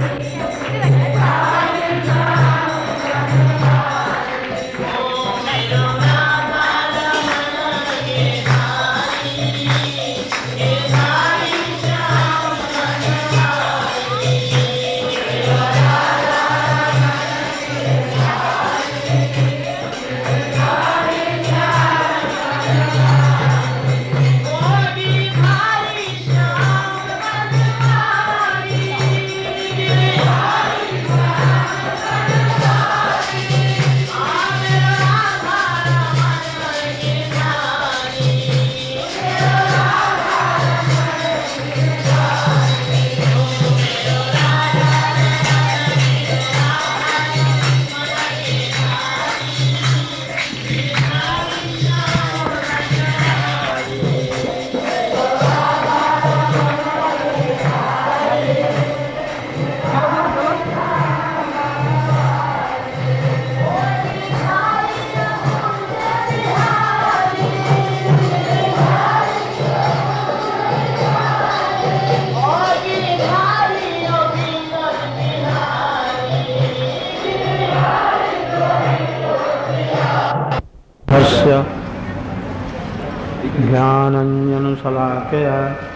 ज्ञानाञ्जनशलाकया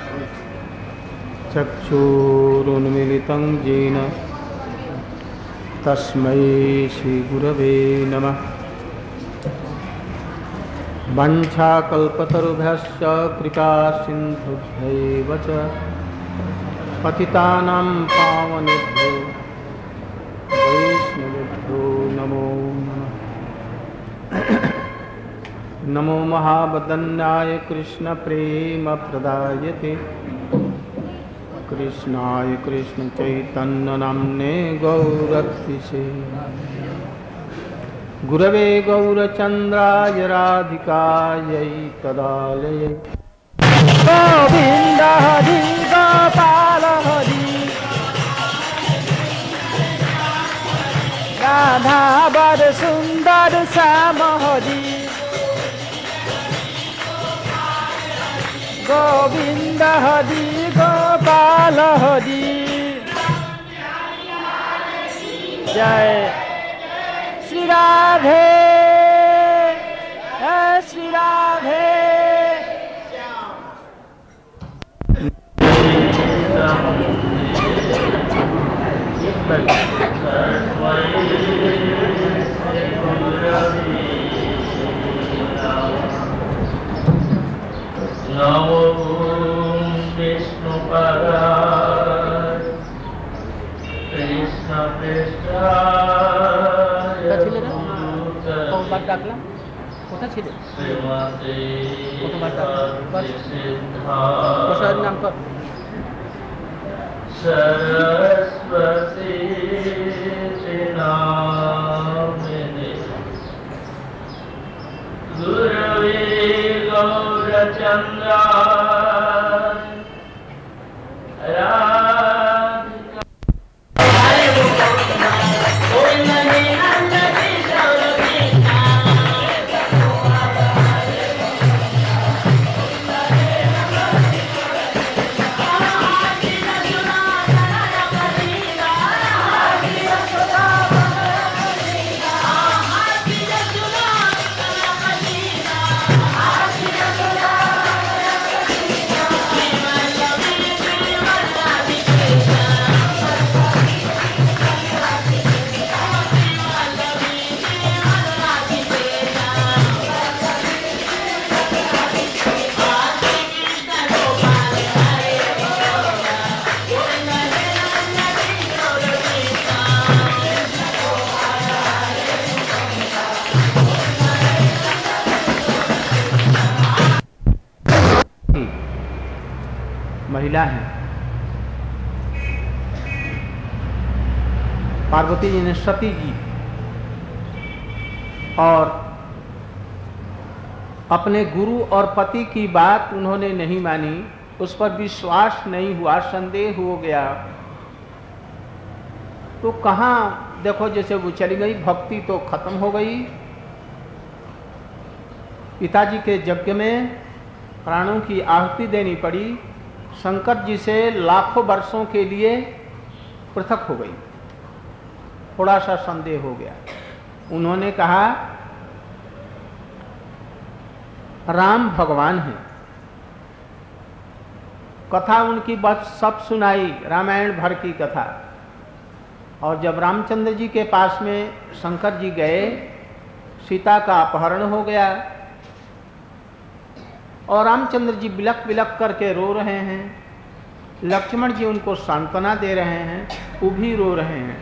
चक्षुरुन्मीलितं येन तस्मै श्रीगुरवे नमः। वञ्चाकल्पतरुभ्यश्च कृपासिन्धुभ्यैव च पतितानां पावनेभ्यो वैष्णवेभ्यो नमो नमः। नमो महावदन्याय कृष्ण प्रेम प्रदायते कृष्णाय कृष्ण चैतन्य नाम्ने गौरक्षिसे गुरवे गौरचन्द्राय राधिकायै तदालये। गोविंद हरि गोपाल हरि राधा वर सुंदर श्याम हरि गोविंद हरि गोपाल हरि जय श्री राधे श्री राधे। नमो विष्णुपदाय कृष्ण पृष्ठाय श्रीमते सरस्वती नामिने गुरवे गौरचन्द्राय महिला है। पार्वती जी ने सती जी और अपने गुरु और पति की बात उन्होंने नहीं मानी, उस पर विश्वास नहीं हुआ, संदेह हो गया। तो कहाँ देखो जैसे वो चली गई, भक्ति तो खत्म हो गई। पिताजी के यज्ञ में प्राणों की आहुति देनी पड़ी। शंकर जी से लाखों वर्षों के लिए पृथक हो गई, थोड़ा सा संदेह हो गया। उन्होंने कहा राम भगवान हैं। कथा उनकी बस सब सुनाई, रामायण भर की कथा। और जब रामचंद्र जी के पास में शंकर जी गए, सीता का अपहरण हो गया और रामचंद्र जी बिलक बिलक करके रो रहे हैं। लक्ष्मण जी उनको सांत्वना दे रहे हैं, वो भी रो रहे हैं।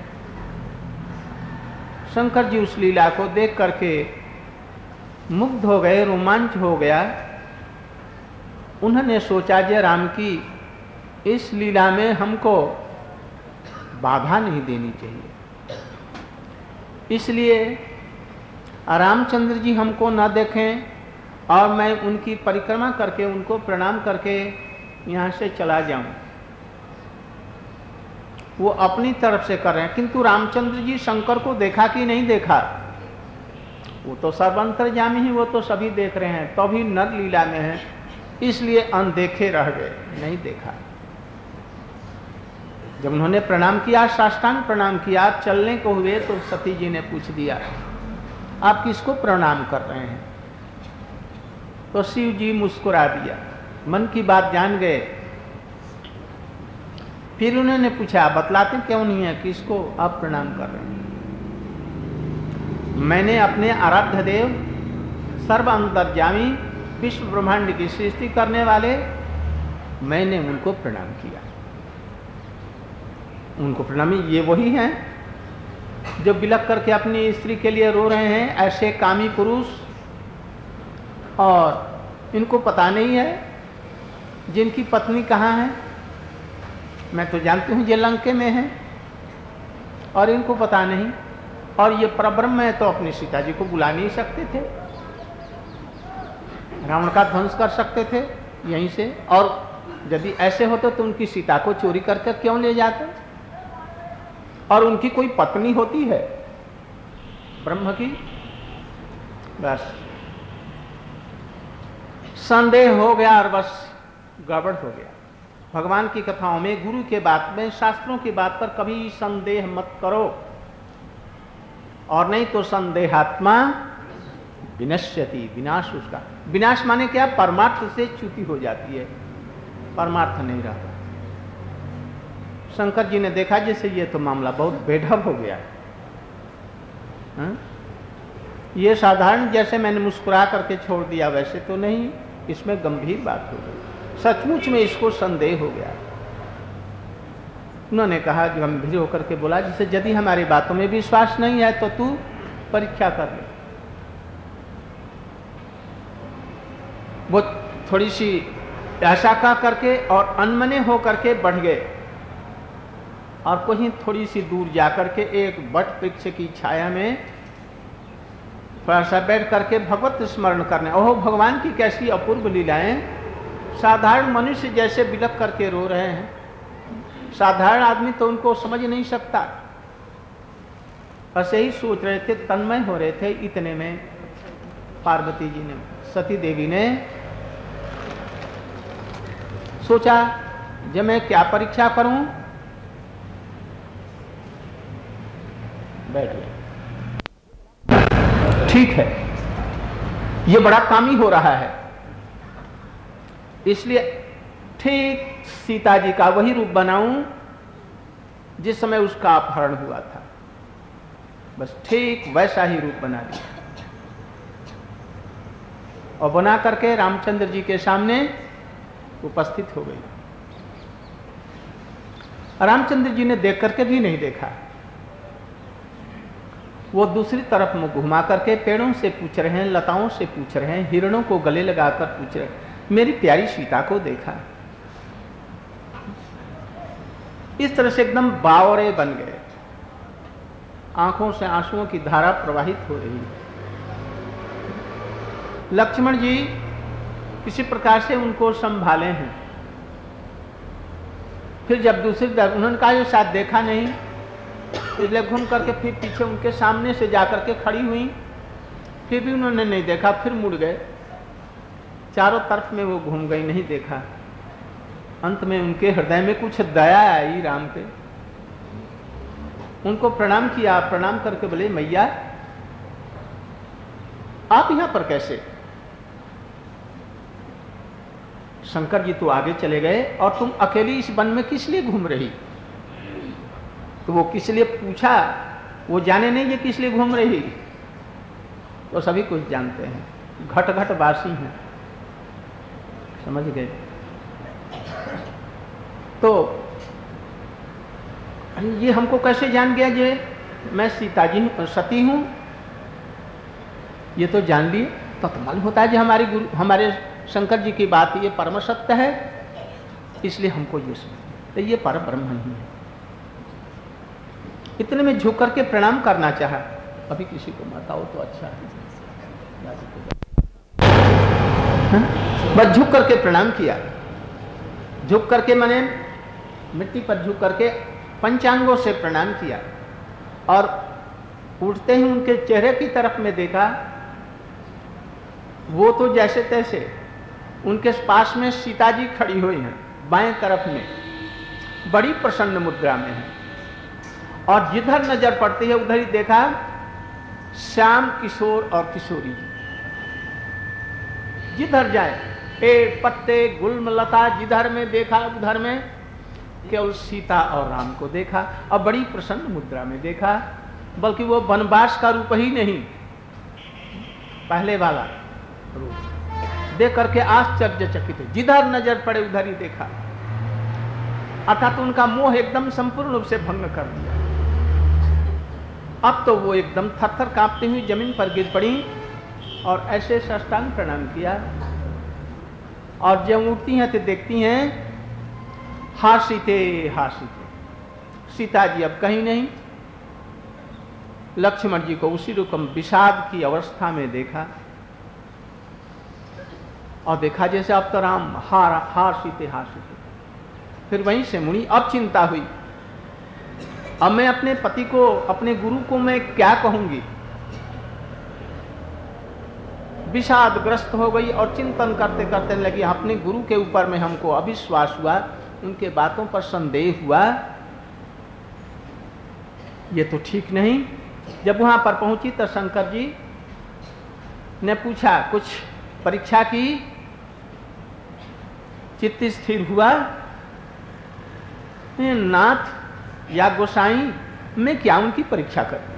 शंकर जी उस लीला को देख करके मुग्ध हो गए, रोमांच हो गया। उन्होंने सोचा जय राम की इस लीला में हमको बाधा नहीं देनी चाहिए, इसलिए रामचंद्र जी हमको न देखें और मैं उनकी परिक्रमा करके उनको प्रणाम करके यहाँ से चला जाऊं। वो अपनी तरफ से कर रहे हैं, किंतु रामचंद्र जी शंकर को देखा कि नहीं देखा, वो तो सर्वंतर्यामी ही, वो तो सभी देख रहे हैं, तो भी नर लीला में है, इसलिए अनदेखे रह गए, नहीं देखा। जब उन्होंने प्रणाम किया, साष्टांग प्रणाम किया, चलने को हुए तो सती जी ने पूछ दिया आप किसको प्रणाम कर रहे हैं? तो शिव जी मुस्कुरा दिया, मन की बात जान गए। फिर उन्होंने पूछा बतलाते क्यों नहीं है, किसको आप प्रणाम कर रहे हैं? मैंने अपने आराध्य देव सर्व अंतर्यामी विश्व ब्रह्मांड की सृष्टि करने वाले, मैंने उनको प्रणाम किया। उनको प्रणामी ये वही हैं जो बिलक करके अपनी स्त्री के लिए रो रहे हैं, ऐसे कामी पुरुष। और इनको पता नहीं है जिनकी पत्नी कहाँ है। मैं तो जानती हूँ ये लंके में है और इनको पता नहीं। और ये परब्रह्म है तो अपनी सीता जी को बुला नहीं सकते थे, रावण का ध्वंस कर सकते थे यहीं से। और यदि ऐसे होते तो उनकी सीता को चोरी करके क्यों ले जाते? और उनकी कोई पत्नी होती है ब्रह्म की? बस संदेह हो गया और बस गड़बड़ हो गया। भगवान की कथाओं में, गुरु के बात में, शास्त्रों की बात पर कभी संदेह मत करो, और नहीं तो संदेहात्मा विनश्यति, विनाश उसका। विनाश माने क्या? परमार्थ से च्युति हो जाती है, परमार्थ नहीं रहता। शंकर जी ने देखा जैसे ये तो मामला बहुत बेढब हो गया है। ये साधारण जैसे मैंने मुस्कुरा करके छोड़ दिया वैसे तो नहीं, इसमें गंभीर बात हो गई। सचमुच में इसको संदेह हो गया। उन्होंने कहा, गंभीर होकर के बोला, जैसे यदि हमारी बातों में विश्वास नहीं है तो तू परीक्षा कर ले। वो थोड़ी सी ऐसा कह करके और अनमने हो करके बढ़ गए और कहीं थोड़ी सी दूर जाकर के एक वट वृक्ष की छाया में थोड़ा सा बैठ करके भगवत स्मरण करने। ओह भगवान की कैसी अपूर्व लीलाएं! साधारण मनुष्य जैसे बिलक करके रो रहे हैं, साधारण आदमी तो उनको समझ नहीं सकता। ऐसे ही सोच रहे थे, तन्मय हो रहे थे। इतने में पार्वती जी ने, सती देवी ने सोचा जब मैं क्या परीक्षा करूं, बैठ गए। ठीक है, ये बड़ा कामी हो रहा है, इसलिए ठीक सीता जी का वही रूप बनाऊं जिस समय उसका अपहरण हुआ था, बस ठीक वैसा ही रूप बना दिया और बना करके रामचंद्र जी के सामने उपस्थित हो गई। रामचंद्र जी ने देख करके भी नहीं देखा, वो दूसरी तरफ मुंह घुमा करके पेड़ों से पूछ रहे हैं, लताओं से पूछ रहे हैं, हिरणों को गले लगाकर पूछ रहे हैं, मेरी प्यारी सीता को देखा? इस तरह से एकदम बावरे बन गए, आंखों से आंसुओं की धारा प्रवाहित हो रही है। लक्ष्मण जी किसी प्रकार से उनको संभाले हैं। फिर जब दूसरी तरफ उन्होंने कहा ये शायद देखा नहीं, इसलिए घूम करके फिर पीछे उनके सामने से जाकर के खड़ी हुई, फिर भी उन्होंने नहीं देखा, फिर मुड़ गए, चारों तरफ में वो घूम गई, नहीं देखा। अंत में उनके हृदय में कुछ दया आई राम पे, उनको प्रणाम किया। प्रणाम करके बोले मैया आप यहां पर कैसे? शंकर जी तो आगे चले गए और तुम अकेली इस वन में किस लिए घूम रही? तो वो किस लिए पूछा, वो जाने नहीं ये किस लिए घूम रही, तो सभी कुछ जानते हैं, घट घट वासी हैं, समझ गए। तो ये हमको कैसे जान गया जे मैं सीता जी सती हूं? ये तो जान लिए तो मालूम होता है जो हमारी गुरु हमारे शंकर जी की बात ये परम सत्य है, इसलिए हमको ये समझ, तो ये पर ब्रह्म ही है। इतने में झुक करके प्रणाम करना चाहा। अभी किसी को माता हो तो अच्छा है, बस झुक करके प्रणाम किया। झुक करके मैंने मिट्टी पर झुक करके पंचांगों से प्रणाम किया और उठते ही उनके चेहरे की तरफ में देखा, वो तो जैसे तैसे, उनके पास में सीता जी खड़ी हुई हैं बाएं तरफ में, बड़ी प्रसन्न मुद्रा में है, और जिधर नजर पड़ती है उधर ही देखा श्याम किशोर और किशोरी जी। जिधर जाए पेड़ पत्ते गुल्म लता जिधर में देखा उधर में केवल सीता और राम को देखा, और बड़ी प्रसन्न मुद्रा में देखा, बल्कि वो वनवास का रूप ही नहीं, पहले वाला रूप देख करके आश्चर्यचकित है। जिधर नजर पड़े उधर ही देखा, अर्थात उनका मोह एकदम संपूर्ण रूप से भंग कर दिया। अब तो वो एकदम थर-थर कांपती हुई जमीन पर गिर पड़ी और ऐसे साष्टांग प्रणाम किया, और जब उठती हैं तो देखती हैं हासीते हासीते, सीता जी अब कहीं नहीं। लक्ष्मण जी को उसी रूपम विषाद की अवस्था में देखा, और देखा जैसे अब तो राम हासीते हासीते। फिर वहीं से मुनि अब चिंता हुई, अब मैं अपने पति को अपने गुरु को मैं क्या कहूंगी। विषादग्रस्त हो गई और चिंतन करते करते लगी अपने गुरु के ऊपर में हमको अविश्वास हुआ, उनके बातों पर संदेह हुआ, ये तो ठीक नहीं। जब वहां पर पहुंची तो शंकर जी ने पूछा, कुछ परीक्षा की, चित्त स्थिर हुआ, नाथ या गोसाई मैं क्या उनकी परीक्षा करूं।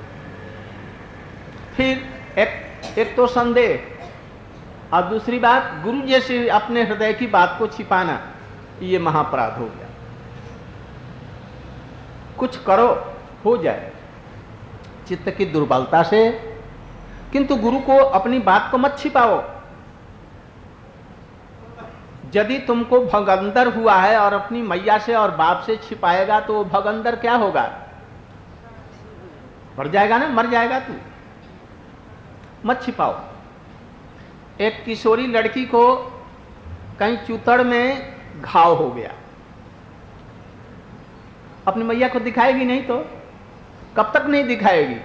फिर एक तो संदेह, और दूसरी बात गुरु जैसे अपने हृदय की बात को छिपाना, ये महापराध हो गया। कुछ करो हो जाए चित्त की दुर्बलता से, किंतु गुरु को अपनी बात को मत छिपाओ। यदि तुमको भगंदर हुआ है और अपनी मैया से और बाप से छिपाएगा तो भगंदर क्या होगा, मर जाएगा ना, मर जाएगा तू, मत छिपाओ। एक किशोरी लड़की को कहीं चूतड़ में घाव हो गया, अपनी मैया को दिखाएगी नहीं तो कब तक नहीं दिखाएगी,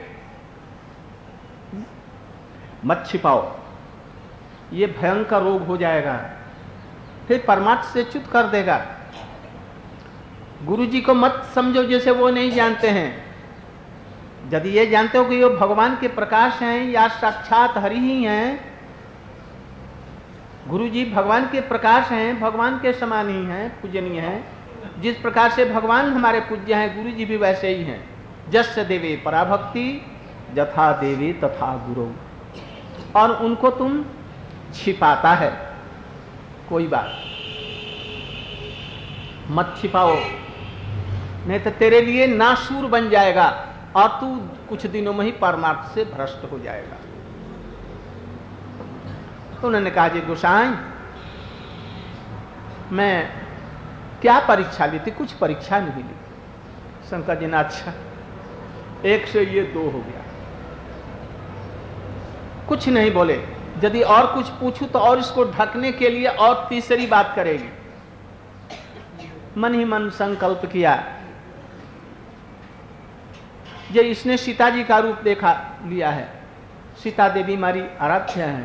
मत छिपाओ, ये भयंकर रोग हो जाएगा, फिर परमात्मा से च्युत कर देगा। गुरु जी को मत समझो जैसे वो नहीं जानते हैं। यदि ये जानते हो कि वो भगवान के प्रकाश हैं या साक्षात हरि ही हैं, गुरु जी भगवान के प्रकाश हैं, भगवान के समान ही हैं, पूजनीय हैं। जिस प्रकार से भगवान हमारे पूज्य हैं, गुरु जी भी वैसे ही हैं। जस्य देवे पराभक्ति यथा देवे तथा गुरु। और उनको तुम छिपाता है, कोई बात मत छिपाओ, नहीं तो तेरे लिए नासूर बन जाएगा और तू कुछ दिनों में ही परमार्थ से भ्रष्ट हो जाएगा। तो उन्होंने कहा जी गोसाई मैं क्या परीक्षा ली थी, कुछ परीक्षा नहीं ली। शंकर जी ने अच्छा, एक से ये दो हो गया, कुछ नहीं बोले। यदि और कुछ पूछूं तो और इसको ढकने के लिए और तीसरी बात करेगी। मन ही मन संकल्प किया, ये इसने सीता जी का रूप देखा लिया है, सीता देवी हमारी आराध्य है,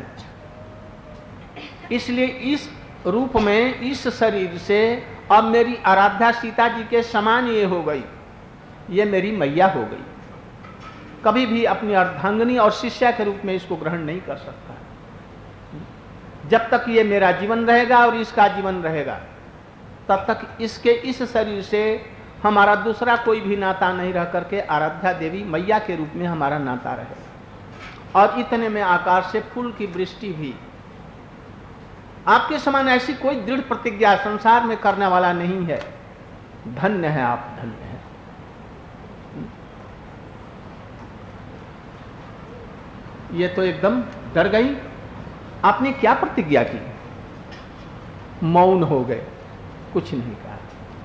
इसलिए इस रूप में इस शरीर से अब मेरी आराध्या सीता जी के समान ये हो गई। ये मेरी मैया हो गई। कभी भी अपनी अर्धांगिनी और शिष्या के रूप में इसको ग्रहण नहीं कर सकता। जब तक ये मेरा जीवन रहेगा और इसका जीवन रहेगा, तब तक इसके इस शरीर से हमारा दूसरा कोई भी नाता नहीं रह करके आराध्या देवी मैया के रूप में हमारा नाता रहेगा। और इतने में आकाश से फूल की वृष्टि भी। आपके समान ऐसी कोई दृढ़ प्रतिज्ञा संसार में करने वाला नहीं है। धन्य है आप, धन्य है। ये तो एकदम डर गई। आपने क्या प्रतिज्ञा की? मौन हो गए, कुछ नहीं कहा,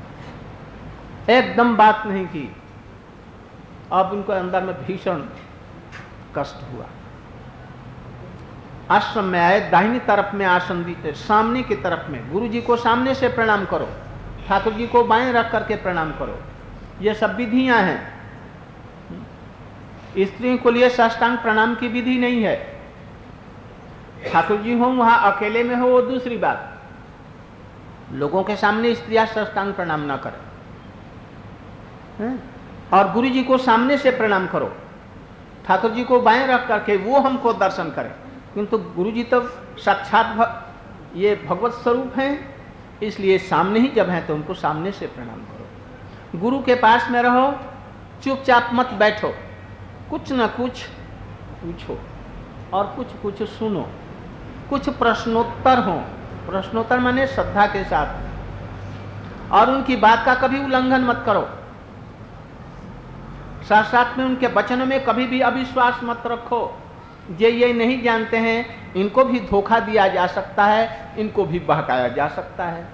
एकदम बात नहीं की। अब उनको अंदर में भीषण कष्ट हुआ। आश्रम में आए, दाहिनी तरफ में आसन दी, सामने की तरफ में। गुरु जी को सामने से प्रणाम करो, ठाकुर जी को बाएं रख करके प्रणाम करो। ये सब विधियां हैं। स्त्रियों को लिए साष्टांग प्रणाम की विधि नहीं है। ठाकुर जी हो वहां अकेले में हो वो दूसरी बात, लोगों के सामने स्त्रियां साष्टांग प्रणाम ना करें। और गुरु जी को सामने से प्रणाम करो, ठाकुर जी को बाएं रख करके वो हमको दर्शन करें। किंतु गुरु जी तो साक्षात ये भगवत स्वरूप हैं, इसलिए सामने ही जब हैं तो उनको सामने से प्रणाम करो। गुरु के पास में रहो, चुपचाप मत बैठो, कुछ न कुछ पूछो और कुछ कुछ सुनो। कुछ प्रश्नोत्तर हो, प्रश्नोत्तर माने श्रद्धा के साथ, और उनकी बात का कभी उल्लंघन मत करो। साथ साथ में उनके वचनों में कभी भी अविश्वास मत रखो। ये नहीं जानते हैं, इनको भी धोखा दिया जा सकता है, इनको भी बहकाया जा सकता है,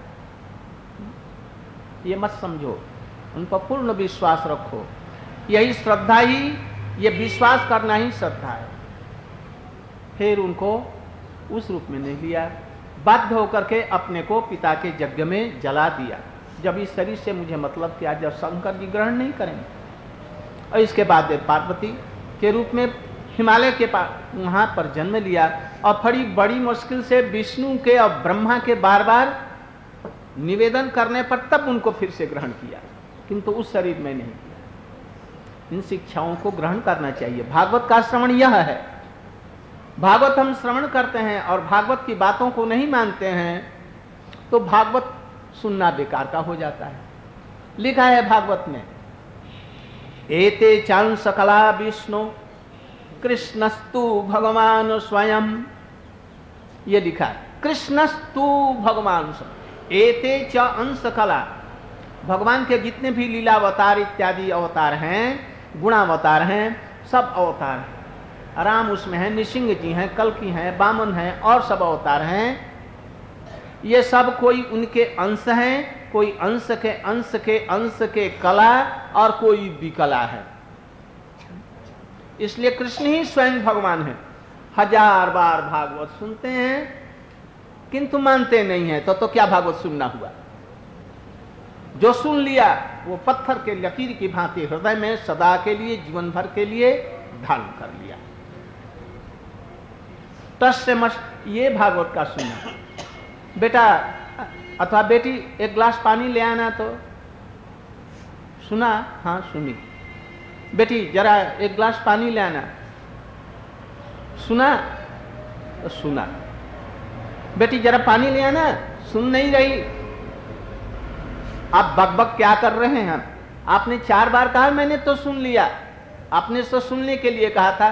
ये मत समझो। उन पर पूर्ण विश्वास रखो। यही श्रद्धा ही, ये विश्वास करना ही श्रद्धा है। फिर उनको उस रूप में नहीं लिया, बाध्य होकर के अपने को पिता के यज्ञ में जला दिया। जब इस शरीर से मुझे मतलब क्या, जब शंकर जी ग्रहण नहीं करेंगे। और इसके बाद पार्वती के रूप में हिमालय के पास वहां पर जन्म लिया, और बड़ी मुश्किल से विष्णु के और ब्रह्मा के बार बार निवेदन करने पर तब उनको फिर से ग्रहण किया, किंतु उस शरीर में नहीं किया। इन शिक्षाओं को ग्रहण करना चाहिए। भागवत का श्रवण यह है। भागवत हम श्रवण करते हैं और भागवत की बातों को नहीं मानते हैं तो भागवत सुनना बेकार का हो जाता है। लिखा है भागवत में, एते चां सकला विष्णु कृष्णस्तु भगवान स्वयं। ये लिखा है, कृष्णस्तु भगवान स्वयं। एते च अंश कला, भगवान के जितने भी लीला अवतार इत्यादि अवतार हैं, गुणावतार हैं, सब अवतार हैं। राम उसमें है, नृसिंह जी हैं, कल्कि हैं, वामन हैं, और सब अवतार हैं। ये सब कोई उनके अंश हैं, कोई अंश के अंश के अंश के कला, और कोई विकला है। इसलिए कृष्ण ही स्वयं भगवान है। 1000 बार भागवत सुनते हैं किंतु मानते नहीं है, तो क्या भागवत सुनना हुआ? जो सुन लिया वो पत्थर के लकीर की भांति हृदय में सदा के लिए, जीवन भर के लिए धारण कर लिया। टस से मस ये भागवत का सुना। बेटा अथवा बेटी एक गिलास पानी ले आना, तो सुना, हाँ सुनी। बेटी जरा एक गिलास पानी ले आना, सुना, तो सुना। बेटी जरा पानी ले आना, सुन नहीं रही। आप बकबक क्या कर रहे हैं? आपने 4 बार कहा, मैंने तो सुन लिया। आपने तो सुनने के लिए कहा था,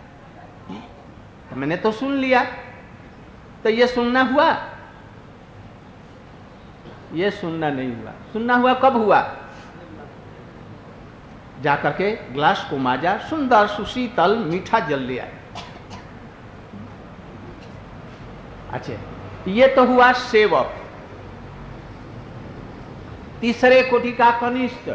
तो मैंने तो सुन लिया। तो ये सुनना हुआ? ये सुनना नहीं हुआ। सुनना हुआ कब हुआ? जाकर के ग्लास को माजा, सुंदर सुशीतल मीठा जल ले आए। अच्छा, ये तो हुआ सेवक, तीसरे कोटि का कनिष्ठ।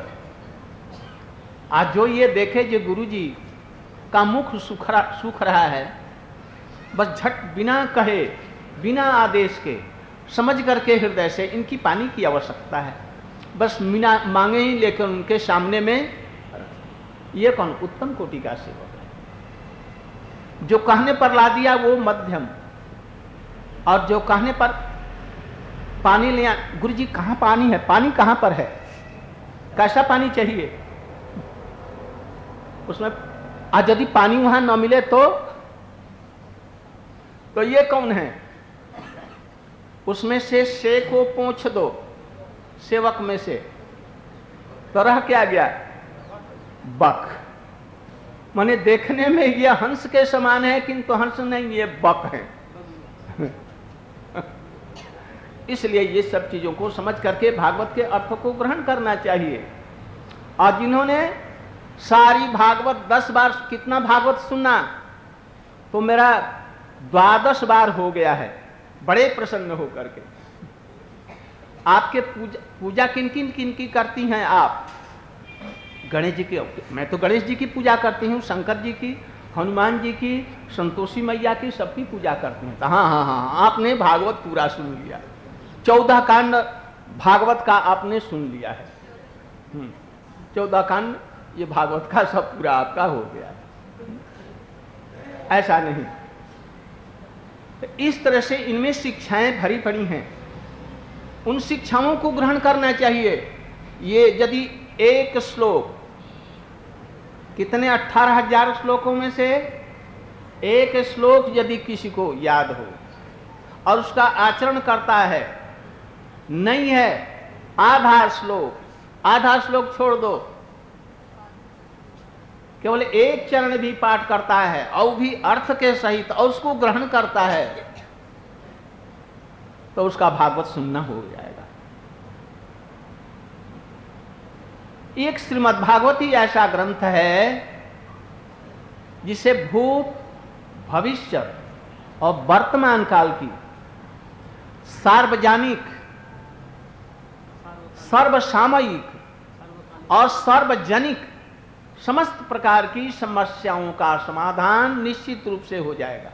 आज जो ये देखे जो गुरुजी का मुख सूख रहा है, बस झट बिना कहे, बिना आदेश के, समझ करके हृदय से इनकी पानी की आवश्यकता है, बस बिना मांगे ही लेकर उनके सामने में। ये कौन? उत्तम कोटि का सेवक है। जो कहने पर ला दिया वो मध्यम, और जो कहने पर पानी ले, गुरुजी कहाँ पानी है? पानी कहाँ पर है? कैसा पानी चाहिए? उसमें आज यदि पानी वहां न मिले तो ये कौन है? उसमें से को पोंछ दो, सेवक में से, तो रह क्या गया? बक। माने देखने में ये हंस के समान है, किंतु हंस नहीं, ये बक है। इसलिए ये सब चीजों को समझ करके भागवत के अर्थ को ग्रहण करना चाहिए। और जिन्होंने सारी भागवत 10 बार, कितना भागवत सुना? तो मेरा 12 बार हो गया है, बड़े प्रसन्न होकर के। आपके पूजा किन किन की करती हैं आप? गणेश जी की। मैं तो गणेश जी की पूजा करती हूँ, शंकर जी की, हनुमान जी की, संतोषी मैया की, सबकी पूजा करती हूँ। हाँ, आपने भागवत पूरा सुन लिया, 14 कांड भागवत का आपने सुन लिया है। 14 कांड ये भागवत का सब पूरा आपका हो गया। ऐसा नहीं, इस तरह से इनमें शिक्षाएं भरी पड़ी हैं, उन शिक्षाओं को ग्रहण करना चाहिए। ये यदि एक श्लोक, कितने 18,000 श्लोकों में से एक श्लोक यदि किसी को याद हो और उसका आचरण करता है, नहीं है आधा श्लोक छोड़ दो, केवल एक चरण भी पाठ करता है और भी अर्थ के सहित और उसको ग्रहण करता है, तो उसका भागवत सुनना हो जाएगा। एक श्रीमद् भागवत ही ऐसा ग्रंथ है जिसे भूत, भविष्य और वर्तमान काल की सार्वजनिक, सर्वसामयिक और सार्वजनिक समस्त प्रकार की समस्याओं का समाधान निश्चित रूप से हो जाएगा।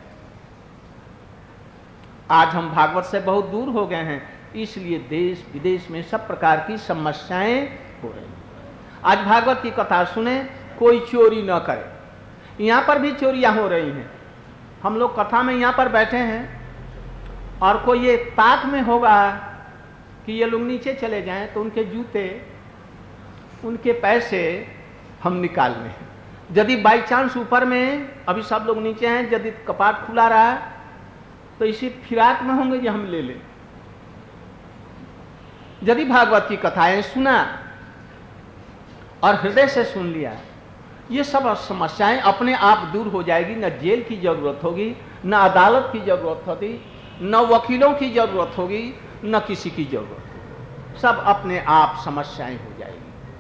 आज हम भागवत से बहुत दूर हो गए हैं, इसलिए देश विदेश में सब प्रकार की समस्याएं हो रही हैं। आज भागवत की कथा सुने, कोई चोरी न करे। यहां पर भी चोरियां हो रही हैं। हम लोग कथा में यहां पर बैठे हैं और कोई ये ताक में होगा कि ये लोग नीचे चले जाएं, तो उनके जूते, उनके पैसे हम निकाल लें। यदि बाई चांस ऊपर में, अभी सब लोग नीचे हैं, यदि कपाट खुला रहा तो इसी फिराक में होंगे कि हम ले लें। यदि भागवत की कथाएं सुना और हृदय से सुन लिया, ये सब समस्याएं अपने आप दूर हो जाएगी। न जेल की जरूरत होगी, न अदालत की जरूरत होगी, न वकीलों की जरूरत होगी, न किसी की जरूरत होगी। सब अपने आप समस्याएं हो जाएगी।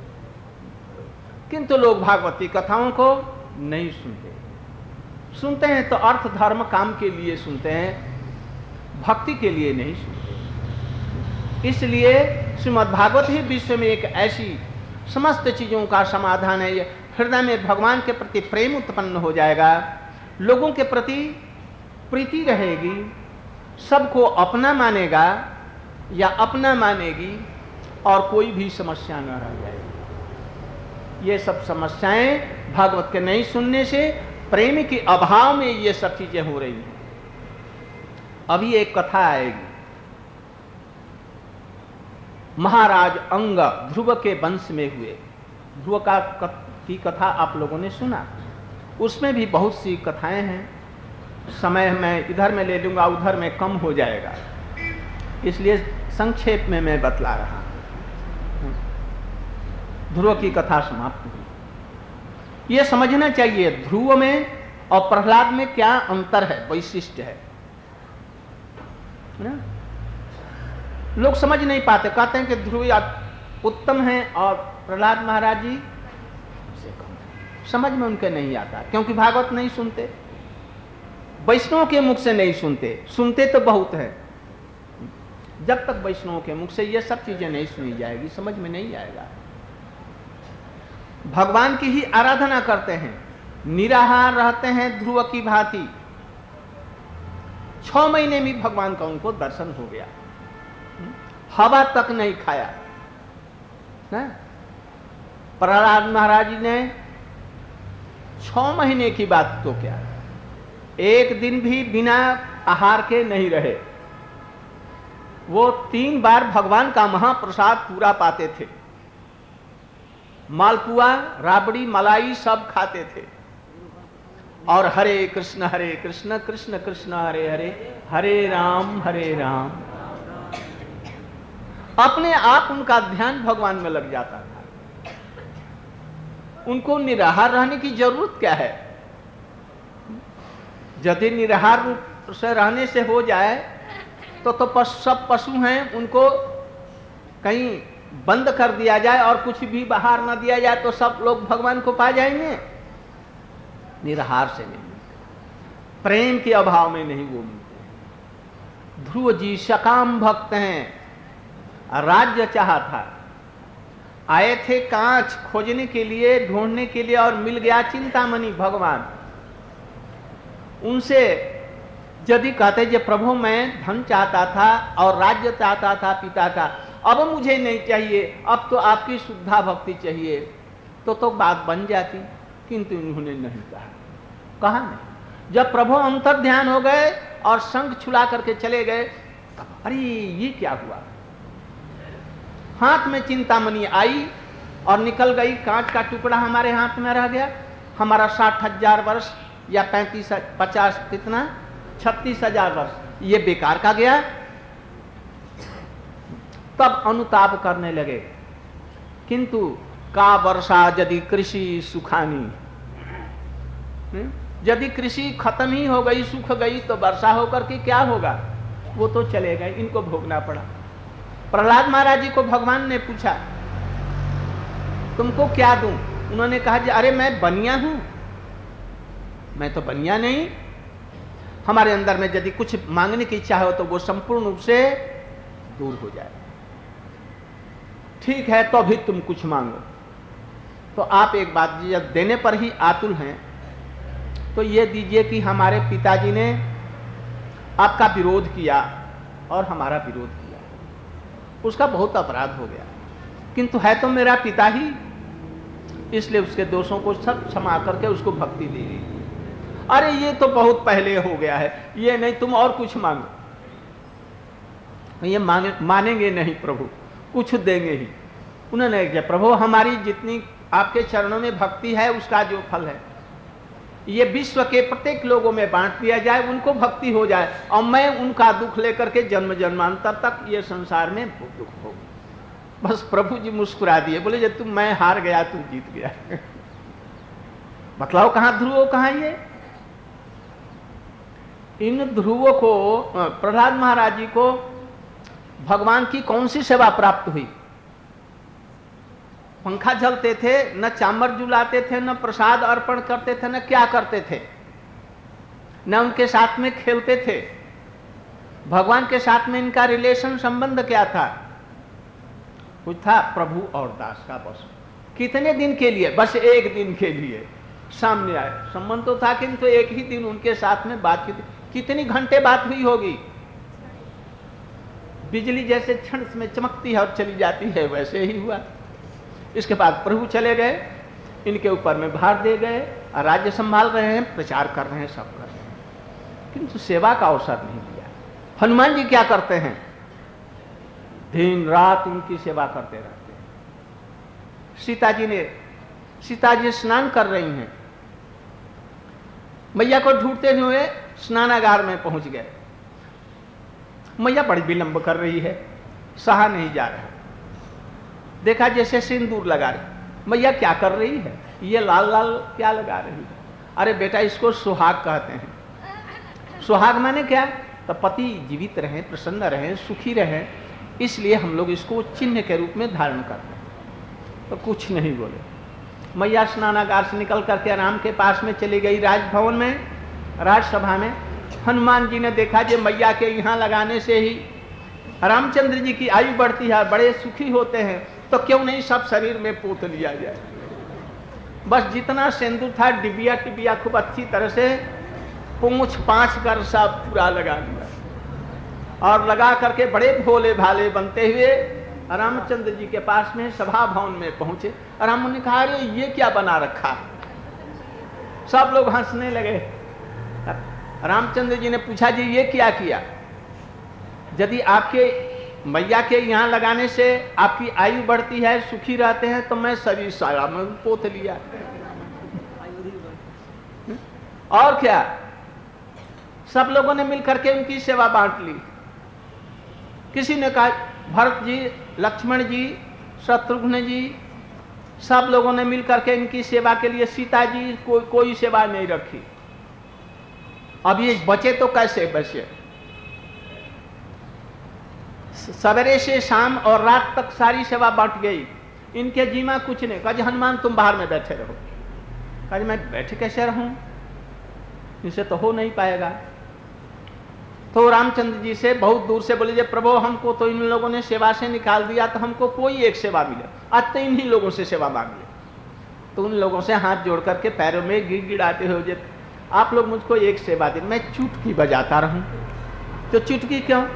किंतु लोग भागवत की कथाओं को नहीं सुनते। सुनते हैं तो अर्थ धर्म काम के लिए सुनते हैं, भक्ति के लिए नहीं सुनते। इसलिए श्रीमद् भागवत ही विश्व में एक ऐसी समस्त चीजों का समाधान है। हृदय में भगवान के प्रति प्रेम उत्पन्न हो जाएगा, लोगों के प्रति प्रीति रहेगी, सबको अपना मानेगा या अपना मानेगी और कोई भी समस्या न रह जाएगी। ये सब समस्याएं भागवत के नहीं सुनने से, प्रेम के अभाव में ये सब चीजें हो रही हैं। अभी एक कथा आएगी, महाराज अंग ध्रुव के वंश में हुए। ध्रुव की कथा आप लोगों ने सुना, उसमें भी बहुत सी कथाएं हैं। समय मैं इधर में ले लूंगा, उधर में कम हो जाएगा, इसलिए संक्षेप में मैं बतला रहा हूं। ध्रुव की कथा समाप्त हुई। यह समझना चाहिए ध्रुव में और प्रहलाद में क्या अंतर है, वैशिष्ट्य है ना? लोग समझ नहीं पाते, कहते हैं कि ध्रुव उत्तम है और प्रहलाद महाराज जी से कम। समझ में उनके नहीं आता, क्योंकि भागवत नहीं सुनते, वैष्णव के मुख से नहीं सुनते। सुनते तो बहुत है, जब तक वैष्णव के मुख से ये सब चीजें नहीं सुनी जाएगी, समझ में नहीं आएगा। भगवान की ही आराधना करते हैं, निराहार रहते हैं ध्रुव की भांति। 6 महीने में भगवान का उनको दर्शन हो गया, हवा तक नहीं खाया ना? प्रहलाद महाराज जी ने 6 महीने की बात तो क्या, एक दिन भी बिना आहार के नहीं रहे। वो 3 बार भगवान का महाप्रसाद पूरा पाते थे। मालपुआ, राबड़ी, मलाई सब खाते थे और हरे कृष्ण कृष्ण कृष्ण हरे हरे, हरे राम अपने आप उनका ध्यान भगवान में लग जाता था। उनको निराहार रहने की जरूरत क्या है? यदि निराहार रूप से रहने से हो जाए तो सब पशु हैं, उनको कहीं बंद कर दिया जाए और कुछ भी बाहर न दिया जाए तो सब लोग भगवान को पा जाएंगे। निराहार से नहीं, प्रेम के अभाव में नहीं वो मिलते। ध्रुव जी सकाम भक्त हैं, राज्य चाहा था, आए थे कांच खोजने के लिए, ढूंढने के लिए, और मिल गया चिंतामणि भगवान। उनसे यदि कहते जे प्रभु मैं धन चाहता था और राज्य चाहता था पिता का, अब मुझे नहीं चाहिए, अब तो आपकी शुद्धा भक्ति चाहिए, तो बात बन जाती, किंतु इन्होंने नहीं कहा नहीं। जब प्रभु अंतर ध्यान हो गए और शंख छुला करके चले गए, अरे ये क्या हुआ? हाथ में चिंतामणि आई और निकल गई, कांच का टुकड़ा हमारे हाथ में रह गया। हमारा 60,000 वर्ष या 50 कितना 36,000 वर्ष ये बेकार का गया। तब अनुताप करने लगे, किंतु का वर्षा यदि कृषि सुखानी, यदि कृषि खत्म ही हो गई, सूख गई, तो वर्षा होकर के क्या होगा? वो तो चले गए, इनको भोगना पड़ा। प्रहलाद महाराज जी को भगवान ने पूछा तुमको क्या दूं? उन्होंने कहा जी अरे मैं बनिया हूं, मैं तो बनिया नहीं। हमारे अंदर में यदि कुछ मांगने की इच्छा हो तो वो संपूर्ण रूप से दूर हो जाए। ठीक है, तो भी तुम कुछ मांगो। तो आप एक बात दीजिए, देने पर ही आतुल हैं, तो ये दीजिए कि हमारे पिताजी ने आपका विरोध किया और हमारा विरोध किया, उसका बहुत अपराध हो गया, किंतु है तो मेरा पिता ही, इसलिए उसके दोषों को सब क्षमा करके उसको भक्ति दे रही। अरे ये तो बहुत पहले हो गया है, ये नहीं, तुम और कुछ मांगो। ये मानेंगे नहीं प्रभु, कुछ देंगे ही। उन्होंने कहा प्रभु हमारी जितनी आपके चरणों में भक्ति है उसका जो फल है ये विश्व के प्रत्येक लोगों में बांट दिया जाए, उनको भक्ति हो जाए, और मैं उनका दुख लेकर के जन्म जन्मांतर तक ये संसार में दुख हो। बस प्रभु जी मुस्कुरा दिए, बोले जब तुम मैं हार गया तू जीत गया। बतलाओ कहां ध्रुव, कहां ये? इन ध्रुवों को, प्रहलाद महाराज जी को भगवान की कौन सी सेवा प्राप्त हुई? पंखा जलते थे, न चामर जुलाते थे, न प्रसाद अर्पण करते थे, न क्या करते थे, न उनके साथ में खेलते थे। भगवान के साथ में इनका रिलेशन संबंध क्या था? कुछ था प्रभु और दास का, बस। कितने दिन के लिए? बस एक दिन के लिए सामने आए, संबंध तो था किंतु एक ही दिन उनके साथ में बातचीत। कितनी घंटे बात हुई होगी? बिजली जैसे क्षण में चमकती है और चली जाती है, वैसे ही हुआ। इसके बाद प्रभु चले गए, इनके ऊपर में भार दे गए, राज्य संभाल रहे हैं, प्रचार कर रहे हैं, सब कर रहे हैं, किंतु सेवा का अवसर नहीं दिया। हनुमान जी क्या करते हैं? दिन रात उनकी सेवा करते रहते हैं। सीता जी स्नान कर रही हैं, मैया को ढूंढते हुए स्नानागार में पहुंच गए। मैया बड़ी विलंब कर रही है, सहा नहीं जा रहा। देखा जैसे सिंदूर लगा रही। मैया क्या कर रही है? ये लाल लाल क्या लगा रही है? अरे बेटा इसको सुहाग कहते हैं। सुहाग माने क्या? तो पति जीवित रहे, प्रसन्न रहे, सुखी रहे, इसलिए हम लोग इसको चिन्ह के रूप में धारण करते हैं। तो कुछ नहीं बोले। मैया स्नानागार से निकल करके आराम के पास में चली गई, राजभवन में, राजसभा में। हनुमान जी ने देखा कि मैया के यहाँ लगाने से ही रामचंद्र जी की आयु बढ़ती है, बड़े सुखी होते हैं, तो क्यों नहीं सब शरीर में पोत लिया जाए। बस जितना सिंदूर था डिबिया टिबिया खूब अच्छी तरह से पूंछ पाँच कर सब पूरा लगा दिया, और लगा करके बड़े भोले भाले बनते हुए रामचंद्र जी के पास में सभा भवन में पहुंचे। राम ने कहा अरे ये क्या बना रखा? सब लोग हंसने लगे। रामचंद्र जी ने पूछा जी ये क्या किया? यदि आपके मैया के यहाँ लगाने से आपकी आयु बढ़ती है, सुखी रहते हैं, तो मैं शरीर सारा में पोत लिया। और क्या, सब लोगों ने मिलकर के उनकी सेवा बांट ली। किसी ने कहा भरत जी, लक्ष्मण जी, शत्रुघ्न जी, सब लोगों ने मिलकर के इनकी सेवा के लिए, सीता जी कोई सेवा नहीं रखी। अब ये बचे तो कैसे बचे? सवेरे से शाम और रात तक सारी सेवा बंट गई, इनके जीमा कुछ नहीं। कहा हनुमान तुम बाहर में बैठे रहो। कहा मैं बैठे कैसे रहूं, इनसे तो हो नहीं पाएगा। तो रामचंद्र जी से बहुत दूर से बोले, प्रभु हमको तो इन लोगों ने सेवा से निकाल दिया, तो हमको कोई एक सेवा मिले, आज तो इन्हीं लोगों से सेवा मांग ले। तो उन लोगों से हाथ जोड़ करके पैरों में गिड़गिड़ाते हो, आप लोग मुझको एक सेवा दे, मैं चुटकी बजाता रहूं। तो चुटकी क्यों?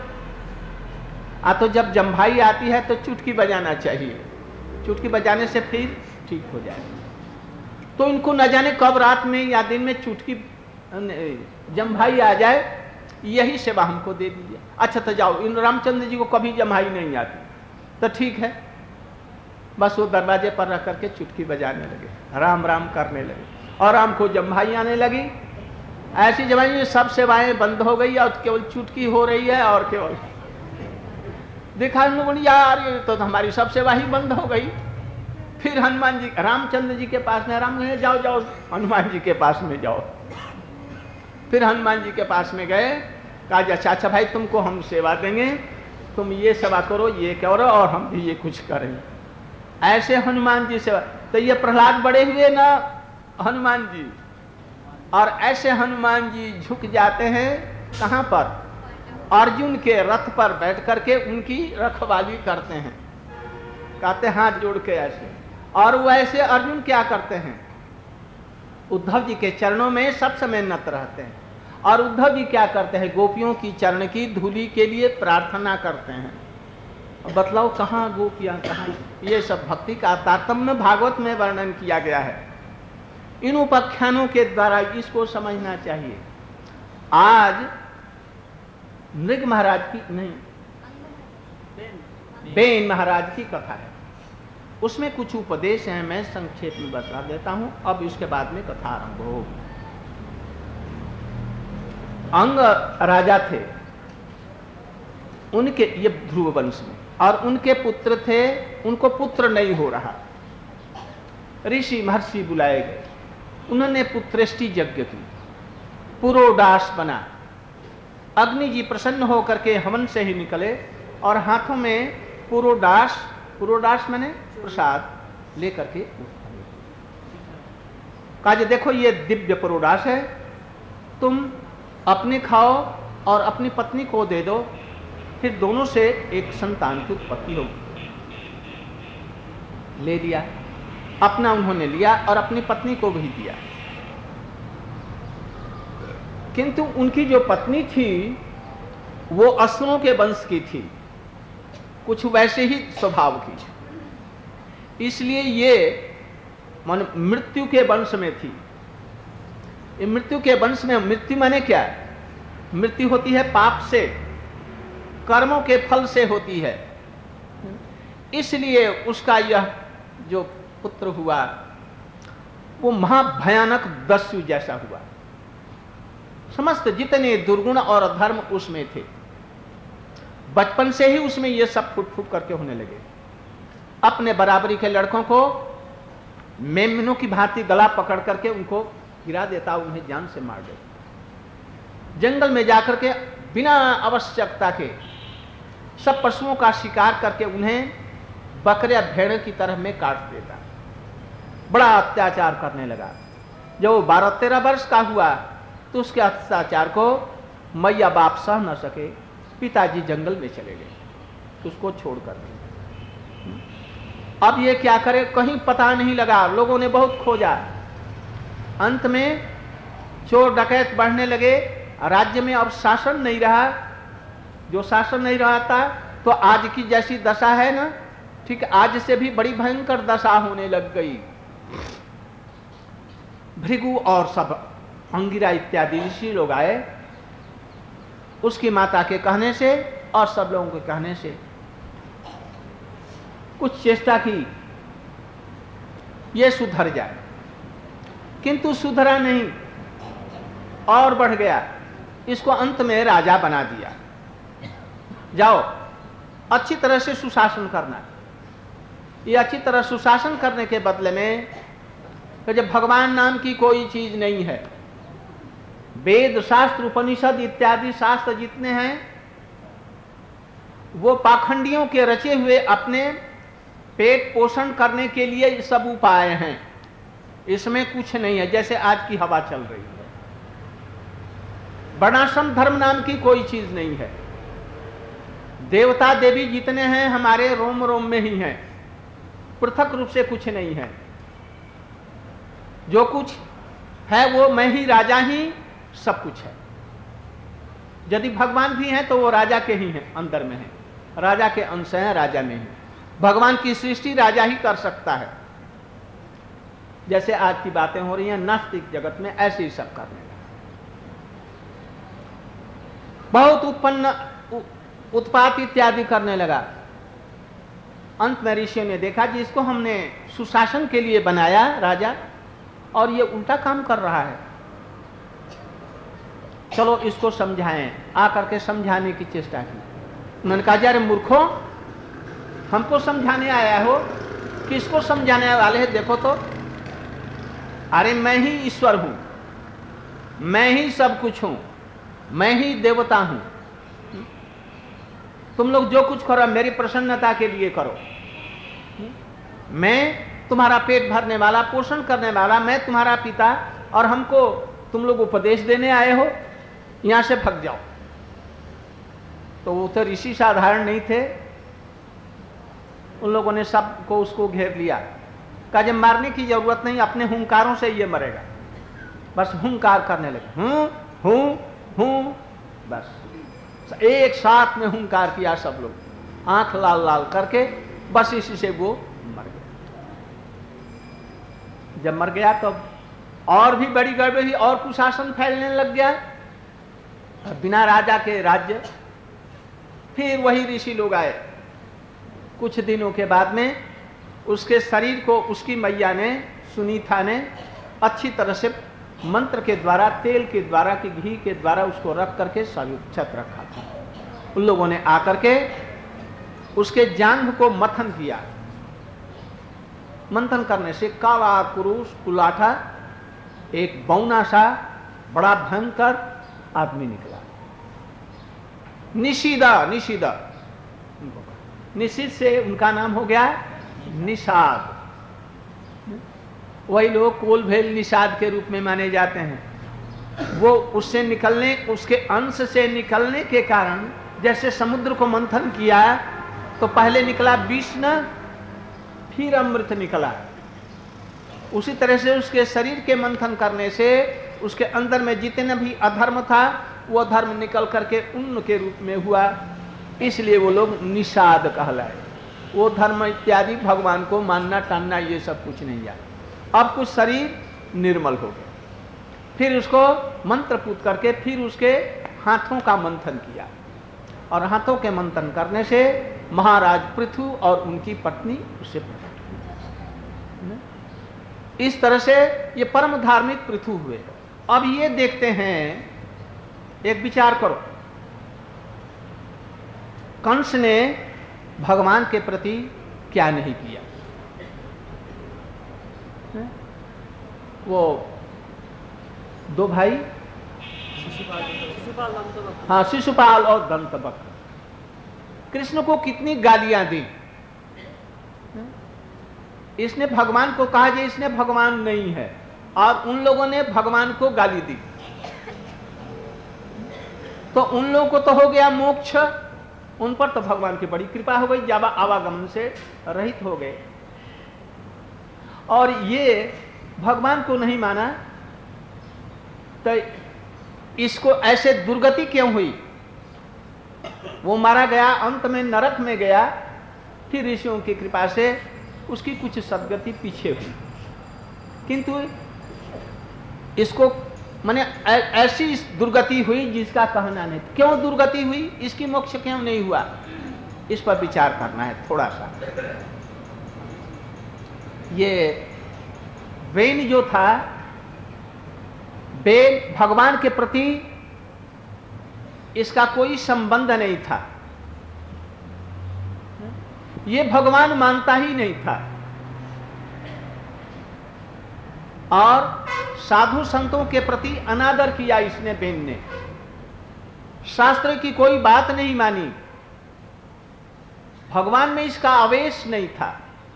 तो जब जम्भाई आती है तो चुटकी बजाना चाहिए, चुटकी बजाने से फिर ठीक हो जाए। तो इनको न जाने कब रात में या दिन में चुटकी जम्भाई आ जाए, यही सेवा हमको दे दीजिए। अच्छा तो जाओ, इन रामचंद्र जी को कभी जम्भाई नहीं आती, तो ठीक है, बस वो दरवाजे पर रख करके चुटकी बजाने लगे, राम राम करने लगे, और राम को जम्भाई आने लगी। ऐसी जम्भाई में सब सेवाएं बंद हो गई और केवल चुटकी हो रही है। और केवल देखा इन लोगों ने, यार ये तो हमारी सब सेवा ही बंद हो गई। फिर हनुमान जी, रामचंद्र जी के पास में, राम ने जाओ जाओ हनुमान जी के पास में जाओ। फिर हनुमान जी के पास में गए, कहा अच्छा अच्छा भाई तुमको हम सेवा देंगे, तुम ये सेवा करो, ये करो, और हम भी ये कुछ करें। ऐसे हनुमान जी सेवा, तो ये प्रहलाद बड़े हुए ना हनुमान जी, और ऐसे हनुमान जी झुक जाते हैं कहां पर? अर्जुन के रथ पर बैठ करके उनकी रखवाली करते हैं, कहते हाथ जोड़ के ऐसे। और वैसे अर्जुन क्या करते हैं? उद्धव जी के चरणों में सब समय नत रहते हैं। और उद्धव जी क्या करते हैं? गोपियों की चरण की धूलि के लिए प्रार्थना करते हैं। बतलाओ कहाँ गोपियां, कहाँ? ये सब भक्ति का तारतम्य भागवत में वर्णन किया गया है। इन उपाख्यानों के द्वारा इसको समझना चाहिए। आज नृग महाराज की नहीं, बेन महाराज की कथा है, उसमें कुछ उपदेश हैं, मैं संक्षेप में बता देता हूं, अब इसके बाद में कथा आरंभ हो। अंग राजा थे, उनके ये ध्रुव वंश में, और उनके पुत्र थे, उनको पुत्र नहीं हो रहा। ऋषि महर्षि बुलाए गए, उन्होंने पुत्रेष्टि यज्ञ की, पुरोडास बना। अग्नि जी प्रसन्न होकर के हवन से ही निकले और हाथों में पुरोडास, पुरोडास माने प्रसाद, लेकर के कहा देखो ये दिव्य पुरोडास है, तुम अपने खाओ और अपनी पत्नी को दे दो, फिर दोनों से एक संतान की उत्पत्ति होगी। ले लिया, अपना उन्होंने लिया और अपनी पत्नी को भी दिया। किंतु उनकी जो पत्नी थी वो असुरों के वंश की थी, कुछ वैसे ही स्वभाव की, इसलिए ये मन मृत्यु के वंश में थी। ये मृत्यु के वंश में, मृत्यु माने क्या? मृत्यु होती है पाप से, कर्मों के फल से होती है। इसलिए उसका यह जो पुत्र हुआ वो महाभयानक दस्यु जैसा हुआ। समस्त जितने दुर्गुण और धर्म उसमें थे, बचपन से ही उसमें ये सब फुट फुट करके होने लगे। अपने बराबरी के लड़कों को मेमनों की भांति गला पकड़ करके उनको गिरा देता, उन्हें जान से मार देता। जंगल में जाकर के बिना आवश्यकता के सब पशुओं का शिकार करके उन्हें बकरिया भेड़ की तरह में काट देता। बड़ा अत्याचार करने लगा। जब वो 12-13 वर्ष का हुआ तो उसके अत्याचार को मैया बाप सह न सके, पिताजी जंगल में चले गए उसको छोड़कर। अब ये क्या करे, कहीं पता नहीं लगा, लोगों ने बहुत खोजा। अंत में चोर डकैत बढ़ने लगे, राज्य में अब शासन नहीं रहा। जो शासन नहीं रहा था तो आज की जैसी दशा है ना, ठीक आज से भी बड़ी भयंकर दशा होने लग गई। भृगु और सब अंगिरा इत्यादि ऋषि लोग आए, उसकी माता के कहने से और सब लोगों के कहने से कुछ चेष्टा की ये सुधर जाए, किंतु सुधरा नहीं और बढ़ गया। इसको अंत में राजा बना दिया। जाओ अच्छी तरह से सुशासन करना। ये अच्छी तरह सुशासन करने के बदले में कि जब भगवान नाम की कोई चीज नहीं है, वेद शास्त्र उपनिषद इत्यादि शास्त्र जितने हैं वो पाखंडियों के रचे हुए अपने पेट पोषण करने के लिए सब उपाय हैं, इसमें कुछ नहीं है। जैसे आज की हवा चल रही है, वर्णाश्रम धर्म नाम की कोई चीज नहीं है। देवता देवी जितने हैं हमारे रोम रोम में ही हैं, पृथक रूप से कुछ नहीं है। जो कुछ है वो मैं ही, राजा ही सब कुछ है। यदि भगवान भी हैं तो वो राजा के ही हैं, अंदर में हैं, राजा के अंश हैं, राजा में ही। भगवान की सृष्टि राजा ही कर सकता है। जैसे आज की बातें हो रही हैं नास्तिक जगत में, ऐसे ही सब करने लगा। बहुत उत्पात इत्यादि करने लगा। अंत में ऋषियों ने देखा जिसको हमने सुशासन के लिए बनाया राजा, और ये उल्टा काम कर रहा है, चलो इसको समझाएं। आकर के समझाने की चेष्टा की। उन्होंने कहा अरे मूर्खों, हमको समझाने आया हो, किसको समझाने वाले हैं? देखो तो, अरे मैं ही ईश्वर हूं, मैं ही सब कुछ हूं, मैं ही देवता हूं। तुम लोग जो कुछ करो मेरी प्रसन्नता के लिए करो। मैं तुम्हारा पेट भरने वाला, पोषण करने वाला, मैं तुम्हारा पिता, और हमको तुम लोग उपदेश देने आए हो, यहां से भाग जाओ। तो वो तो ऋषि साधारण नहीं थे, उन लोगों ने सबको उसको घेर लिया। कहा जब मारने की जरूरत नहीं, अपने हुंकारों से ये मरेगा। बस हुंकार करने लगे, हूं हूं हूं, बस एक साथ में हुंकार किया सब लोग, आंख लाल लाल करके, बस इसी से वो मर गया। जब मर गया तो और भी बड़ी गड़बड़ी, और कुशासन फैलने लग गया। बिना राजा के राज्य। फिर वही ऋषि लोग आए। कुछ दिनों के बाद में उसके शरीर को उसकी मैया ने, सुनीता ने, अच्छी तरह से मंत्र के द्वारा, तेल के द्वारा कि घी के द्वारा उसको रख करके सुरक्षित रखा था। उन लोगों ने आकर के उसके जांघ को मथन किया। मंथन करने से काला कुरूस कुलाठा एक बौना सा बड़ा भयंकर आदमी निकला। निषीदा, निषीदा, निषिद से उनका नाम हो गया निषाद। वही लोग कोलभेल निषाद के रूप में माने जाते हैं। वो उससे निकलने, उसके अंश से निकलने के कारण, जैसे समुद्र को मंथन किया तो पहले निकला विष न, फिर अमृत निकला। उसी तरह से उसके शरीर के मंथन करने से उसके अंदर में जितने भी अधर्म था वो धर्म निकल करके उन्न के रूप में हुआ। इसलिए वो लोग निषाद कहलाए। वो धर्म इत्यादि भगवान को मानना टानना ये सब कुछ नहीं है। अब कुछ शरीर निर्मल हो गया। फिर उसको मंत्रपूत करके फिर उसके हाथों का मंथन किया, और हाथों के मंथन करने से महाराज पृथु और उनकी पत्नी उससे प्रकट हुई। इस तरह से ये परम धार्मिक पृथु हुए। अब ये देखते हैं, एक विचार करो, कंस ने भगवान के प्रति क्या नहीं किया। वो दो भाई, हाँ, शिशुपाल और दंतवक्र, कृष्ण को कितनी गालियां दी। इसने भगवान को कहा कि इसने भगवान नहीं है, और उन लोगों ने भगवान को गाली दी। तो उन लोगों को तो हो गया मोक्ष, उन पर तो भगवान की बड़ी कृपा हो गई, जब आवागमन से रहित हो गए। और ये भगवान को नहीं माना, तो इसको ऐसे दुर्गति क्यों हुई? वो मारा गया, अंत में नरक में गया। फिर ऋषियों की कृपा से उसकी कुछ सदगति पीछे हुई, किंतु इसको माने ऐसी दुर्गति हुई जिसका कहना नहीं। क्यों दुर्गति हुई, इसकी मोक्ष क्यों नहीं हुआ, इस पर विचार करना है थोड़ा सा। ये बेन जो था, बेन भगवान के प्रति इसका कोई संबंध नहीं था, ये भगवान मानता ही नहीं था। और साधु संतों के प्रति अनादर किया इसने, बेन ने शास्त्र की कोई बात नहीं मानी, भगवान में इसका आवेश नहीं था,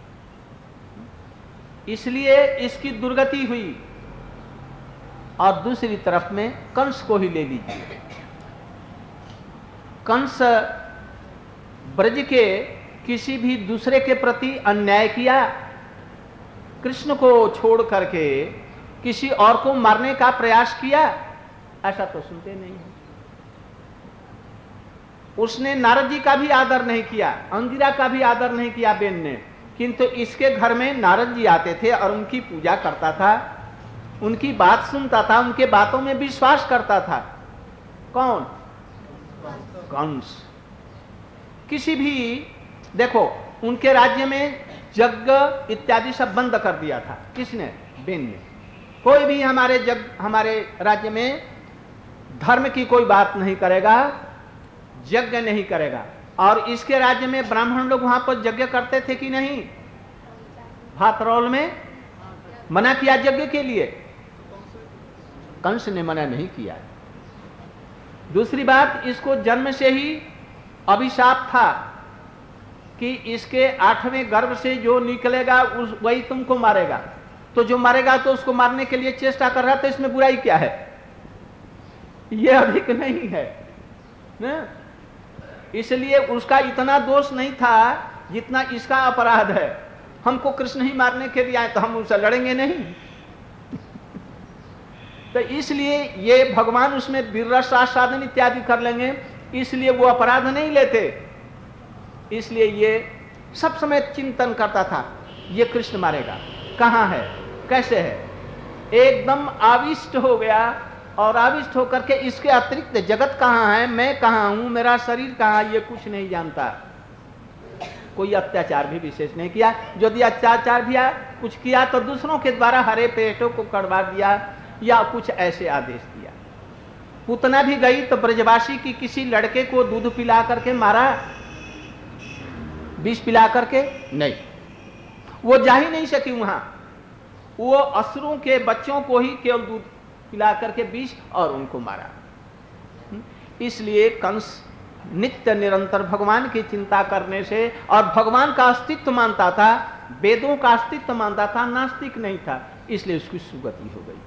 इसलिए इसकी दुर्गति हुई। और दूसरी तरफ में कंस को ही ले लीजिए, कंस ब्रज के किसी भी दूसरे के प्रति अन्याय किया, कृष्ण को छोड़ करके किसी और को मारने का प्रयास किया, ऐसा तो सुनते नहीं है। उसने नारद जी का भी आदर नहीं किया, अंगिरा का भी आदर नहीं किया बेन ने, किंतु इसके घर में नारद जी आते थे और उनकी पूजा करता था, उनकी बात सुनता था, उनके बातों में विश्वास करता था। कौन? कंस। किसी भी, देखो उनके राज्य में यज्ञ इत्यादि सब बंद कर दिया था। किसने? बेन ने। कोई भी हमारे राज्य में धर्म की कोई बात नहीं करेगा, यज्ञ नहीं करेगा। और इसके राज्य में ब्राह्मण लोग वहां पर यज्ञ करते थे कि नहीं? भातरौल में मना किया यज्ञ के लिए, कंस ने मना नहीं किया। दूसरी बात, इसको जन्म से ही अभिशाप था कि इसके 8वें गर्भ से जो निकलेगा वही तुमको मारेगा। तो जो मारेगा तो उसको मारने के लिए चेष्टा कर रहा था, इसमें बुराई क्या है? ये अधिक नहीं है ना? इसलिए उसका इतना दोष नहीं था जितना इसका अपराध है। हमको कृष्ण ही मारने के लिए आए तो हम उनसे लड़ेंगे नहीं। तो इसलिए ये भगवान उसमें वीररस आस्वादन इत्यादि कर लेंगे, इसलिए वो अपराध नहीं लेते। इसलिए ये सब समय चिंतन करता था, ये कृष्ण मारेगा, कहाँ है, कैसे है। एकदम आविष्ट हो गया, और आविष्ट होकर के इसके अतिरिक्त जगत कहाँ है, मैं कहाँ हूं, मेरा शरीर कहाँ, ये कुछ नहीं जानता। कोई अत्याचार भी विशेष नहीं किया, यदि अत्याचार भी कुछ किया तो दूसरों के द्वारा हरे पेटों को कड़वा दिया या कुछ ऐसे आदेश दिया। पूतना भी गई तो ब्रजवासी की किसी लड़के को दूध पिला करके मारा, विष पिला करके नहीं, वो जा ही नहीं सकी वहां। वो असुरों के बच्चों को ही केवल दूध पिला करके विष और उनको मारा। इसलिए कंस नित्य निरंतर भगवान की चिंता करने से, और भगवान का अस्तित्व मानता था, वेदों का अस्तित्व मानता था, नास्तिक नहीं था, इसलिए उसकी सुगति हो गई।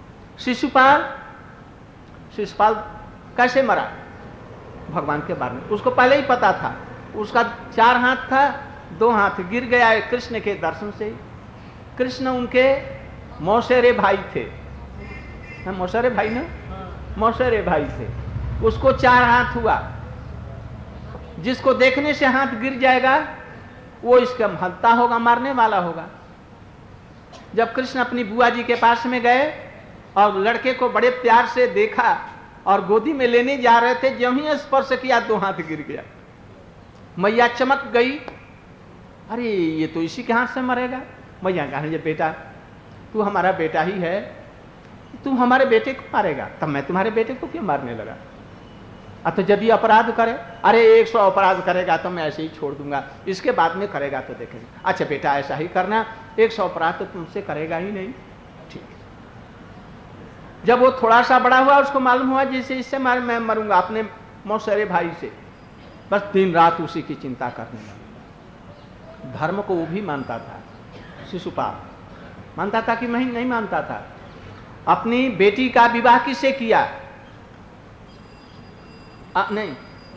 शिशुपाल कैसे मरा? भगवान के बारे में उसको पहले ही पता था। उसका 4 हाथ था, 2 हाथ गिर गया कृष्ण के दर्शन से। कृष्ण उनके मौसेरे भाई थे, मौसेरे भाई ना, मौसेरे भाई थे। उसको 4 हाथ हुआ। जिसको देखने से हाथ गिर जाएगा वो इसका हत्या होगा, मारने वाला होगा। जब कृष्ण अपनी बुआ जी के पास में गए और लड़के को बड़े प्यार से देखा और गोदी में लेने जा रहे थे, जब ही स्पर्श किया 2 हाथ गिर गया। मैया चमक गई, अरे ये तो इसी के हाथ से मरेगा। मैया कहा, बेटा तू हमारा बेटा ही है, तू हमारे बेटे को मारेगा, तब मैं तुम्हारे बेटे को क्यों मारने लगा? तो यदि अपराध करे, अरे 100 अपराध करेगा तो मैं ऐसे ही छोड़ दूंगा, इसके बाद में करेगा तो देखेंगे। अच्छा बेटा ऐसा ही करना, 100 अपराध तो तुमसे करेगा ही नहीं, ठीक है। जब वो थोड़ा सा बड़ा हुआ, उसको मालूम हुआ जैसे इससे मैं मरूंगा अपने मौसेरे भाई से, बस दिन रात उसी की चिंता करने लगा। धर्म को वो भी मानता था, शिशुपाल मानता था कि मैं नहीं मानता था। अपनी बेटी का विवाह किससे किया? नहीं,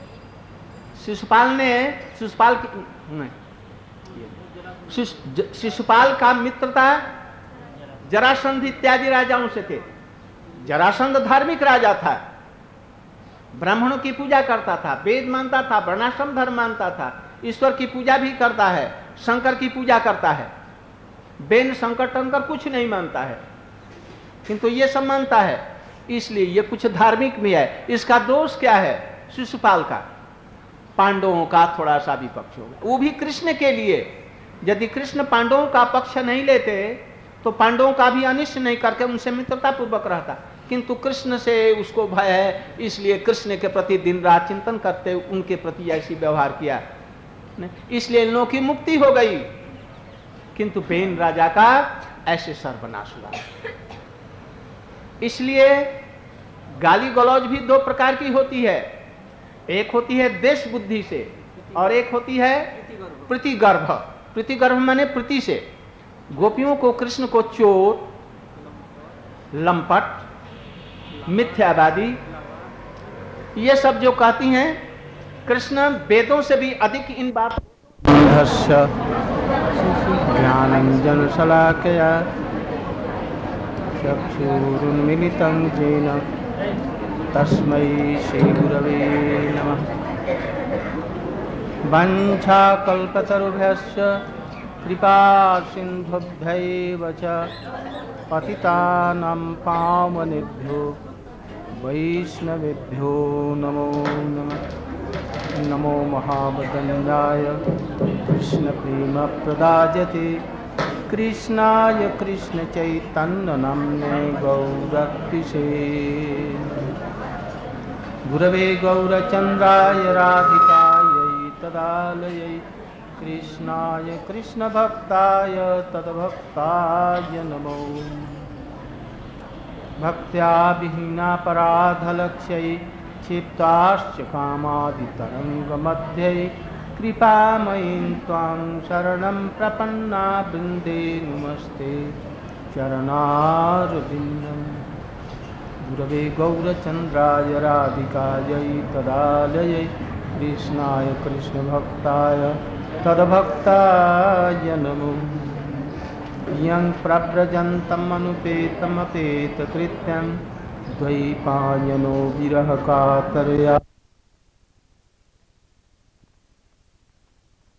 शिशुपाल का मित्र था जरासंध इत्यादि राजाओं से थे। जरासंध धार्मिक राजा था, ब्राह्मणों की पूजा करता था, वेद मानता था, वर्णाश्रम धर्म मानता था, ईश्वर की पूजा भी करता है, शंकर की पूजा करता है। बेन शंकर टंकर कुछ नहीं मानता है, किंतु ये सब मानता है, इसलिए ये कुछ धार्मिक भी है। इसका दोष क्या है? शिशुपाल का पांडवों का थोड़ा सा विपक्ष होगा, वो भी कृष्ण के लिए, यदि कृष्ण पांडवों का पक्ष नहीं लेते तो पांडवों का भी अनिष्ट नहीं करके उनसे मित्रता पूर्वक रहता, किंतु कृष्ण से उसको भय है, इसलिए कृष्ण के प्रति दिन रात चिंतन करते उनके प्रति ऐसी व्यवहार किया, इसलिए इन लोगों की मुक्ति हो गई। किंतु पेन राजा का ऐसे सर्वनाश हुआ। इसलिए गाली गलौज भी दो प्रकार की होती है, एक होती है देश बुद्धि से और एक होती है प्रीतिगर्भ। प्रीतिगर्भ माने प्रीति से। गोपियों को कृष्ण को चोर, लंपट, मिथ्यावादी ये सब जो कहती हैं, कृष्ण वेदों से भी अधिक इन बातों ज्ञानंजन शलाकया चक्षुरुन्मीलितं येन तस्मै श्री गुरवे नमः। वंशाकल्पतरुभ्यश्च कृपा सिन्धुभ्यैव च पतितानां पावनेभ्यो वैष्णवेभ्यो नमो नमः। नमो महावदन्याय कृष्णप्रेमप्रदायते कृष्णाय कृष्णचैतन्यनाम्ने गौरक्तिसे गुरवे गौरचन्द्राय राधिकायै तदालयै कृष्णाय कृष्णभक्ताय तद्भक्ताय नमो। भक्त्या विहीनापराधलक्ष्यै क्षिप्ताश्च कामादितरङ्गमध्ये कृपामयीं त्वां शरणं प्रपन्ना वृन्दे नमस्ते चरणारविन्दम्। गुरवे गौरचन्द्राय राधिकायै तदालयै कृष्णाय कृष्णभक्ताय तद्भक्ताय नमो। यं प्रव्रजन्तम् अनुपेतमपेतकृत्यं द्वैपायनो विरहकातरया